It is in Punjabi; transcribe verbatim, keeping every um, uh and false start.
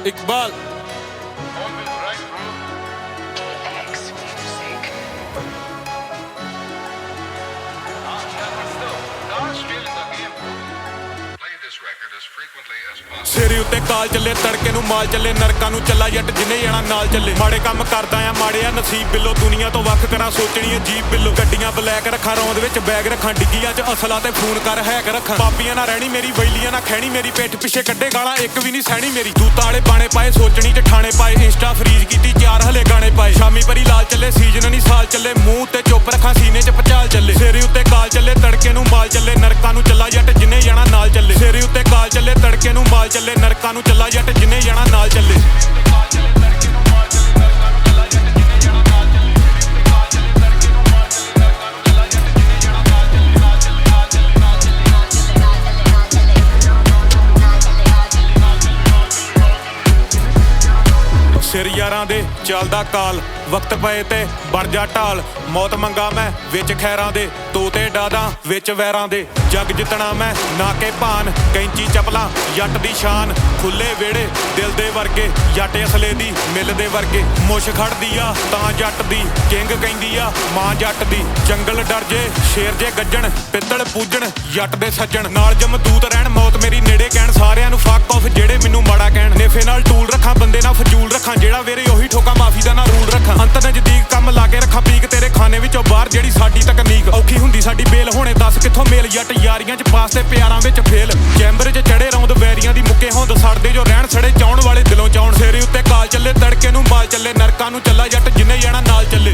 ਇਕਬਾਲ ਸਿਰੇ ਉੱਤੇ ਕਾਲ ਚੱਲੇ ਤੜਕੇ ਨੂੰ ਮਾਲ ਚੱਲੇ ਨਰਕਾਂ ਨੂੰ ਚੱਲਾ ਜੱਟ ਜਿੰਨੇ ਜਾਣਾ ਨਾਲ ਚੱਲੇ ਮਾੜੇ ਕੰਮ ਕਰਦਾ ਆ ਮਾੜੇ ਆ ਨਸੀਬ ਬਿੱਲੋ ਦੁਨੀਆ ਤੋਂ ਵੱਖ ਕਰਾਂ ਸੋਚਣੀ ਏ ਜੀਬ ਬਿੱਲੋ ਗੱਡੀਆਂ ਬਲੈਕ ਰੱਖਾਂ ਰੌਂਦ ਵਿੱਚ ਬੈਗ ਰੱਖਾਂ ਡਿੱਗੀਆਂ 'ਚ ਅਸਲਾ ਤੇ ਫੋਨ ਕਰ ਹੈਕ ਰੱਖਾਂ ਪਾਪੀਆਂ ਨਾ ਰਹਿਣੀ ਮੇਰੀ ਵੈਲੀਆਂ ਨਾ ਖੈਣੀ ਮੇਰੀ ਪਿੱਠ ਪਿੱਛੇ ਕੱਢੇ ਗਾਲਾਂ ਇੱਕ ਵੀ ਨਹੀਂ ਸਹਿਣੀ ਮੇਰੀ ਦੂਤਾਂ ਵਾਲੇ ਬਾਣੇ ਪਾਏ ਸੋਚਣੀ 'ਚ ਠਾਣੇ ਪਾਏ ਇੰਸਟਾ ਫਰੀਜ਼ ਕੀਤੀ ਚਾਰ ਹਲੇ ਗਾਣੇ ਪਾਏ ਸ਼ਾਮੀ ਪਰੀ ਲਾਲ ਚੱਲੇ ਸੀਜ਼ਨ ਨਹੀਂ ਸਾਲ ਚੱਲੇ ਮੂੰਹ ਤੇ ਚੁੱਪ ਰੱਖਾਂ ਸੀਨੇ 'ਚ ਪਚਾਲ ਚੱਲੇ ਸਿਰੇ ਉੱਤੇ ਕਾਲ ਚੱਲੇ ਤੜਕੇ ਨੂੰ ਮਾਲ ਚੱਲੇ ਨਰਕਾਂ ਨੂੰ ਚੱਲਾ ਜੱਟ ਜਿੰਨੇ ਜਾਣਾ ਨਾਲ ਚੱਲੇ ਸਿਰੇ ਉੱਤੇ ਕਾਲ ਚੱਲੇ ਤੜਕੇ ਨੂੰ ਮਾਲ ਚੱਲੇ ਨਰਕਾਂ ਨੂੰ ਚੱਲਾ ਜੱਟ ਜਿੰਨੇ ਜਾਣਾ ਨਾਲ ਚੱਲੇ ਸਿਰ ਯਾਰਾਂ ਦੇ ਚੱਲਦਾ ਕਾਲ ਵਕਤ ਪਏ ਤੇ ਬਣ ਜਾ ਢਾਲ ਮੌਤ ਮੰਗਾ ਮੈਂ ਵਿੱਚ ਖੈਰਾਂ ਦੇ ਤੋਤੇ ਡਾਦਾ ਵਿੱਚ ਵੈਰਾਂ ਦੇ ਜੱਗ ਜਿੱਤਣਾ ਮੈਂ ਨਾ ਕੇ ਭਾਨ ਕੈਂਚੀ ਚਪਲਾਂ ਜੱਟ ਦੀ ਸ਼ਾਨ ਖੁੱਲੇ ਵਿਹੜੇ ਦਿਲ ਦੇ ਵਰਗੇ ਜੱਟ ਅਸਲੇ ਦੀ ਮਿਲ ਦੇ ਵਰਗੇ ਮੁੱਛ ਖੜਦੀ ਆ ਤਾਂ ਜੱਟ ਦੀ ਕਿੰਗ ਕਹਿੰਦੀ ਆ ਮਾਂ ਜੱਟ ਦੀ ਜੰਗਲ ਡਰ ਜੇ ਸ਼ੇਰ ਜੇ ਗੱਜਣ ਪਿੱਤਲ ਪੂਜਣ ਜੱਟ ਦੇ ਸੱਜਣ ਨਾਲ ਜਮਦੂਤ ਰਹਿਣ ਮੌਤ ਮੇਰੀ ਨੇੜੇ ਕਹਿਣ ਸਾਰਿਆਂ ਨੂੰ ਫੱਕ ਆਫ ਜਿਹੜੇ ਮੈਨੂੰ ਮਾੜਾ ਕਹਿਣ ਨੇਫੇ ਨਾਲ ਟੂਲ ਰੱਖਾਂ ਬੰਦੇ ਨਾਲ ਫਜ਼ੂਲ ਰੱਖਾਂ ਜਿਹੜਾ ਵੇਰੇ ਉਹੀ ਠੋਕਾ ਮਾਫੀ ਦਾ ਨਾ ਰੂਲ ਰੱਖਾਂ ਅੰਤ ਨਜ਼ਦੀਕ ਕੰਮ ਲਾ ਕੇ ਰੱਖਾਂ ਪੀਕ ਤੇਰੇ ਖਾਨੇ ਵਿੱਚੋਂ ਬਾਹਰ ਜਿਹੜੀ ਸਾਡੀ ਤਕਨੀਕ ਔਖੀ ਹੁੰਦੀ ਸਾਡੀ ਬੇਲ ਹੋਣੇ ਦੱਸ ਕਿੱਥੋਂ ਮੇਲ ਜੱਟ ਯਾਰੀਆਂ 'ਚ ਪਾਸ ਤੇ ਪਿਆਰਾਂ ਵਿੱਚ ਫੇਲ ਚੈਂਬਰ 'ਚ ਚੜੇ ਰੌਂਦ ਵੈਰੀਆਂ ਦੀ ਮੁੱਕੇ ਹੁੰਦ ਸੜਦੇ ਜੋ ਰਹਿਣ ਸੜੇ ਚਾਉਣ ਵਾਲੇ ਦਿਲੋਂ ਚਾਉਣ ਸਿਰੇ ਉੱਤੇ ਕਾਲ ਚੱਲੇ ਤੜਕੇ ਨੂੰ ਮਾਲ ਚੱਲੇ ਨਰਕਾਂ ਨੂੰ ਚੱਲਾ ਜੱਟ ਜਿੰਨੇ ਜਾਣਾ ਨਾਲ ਚੱਲੇ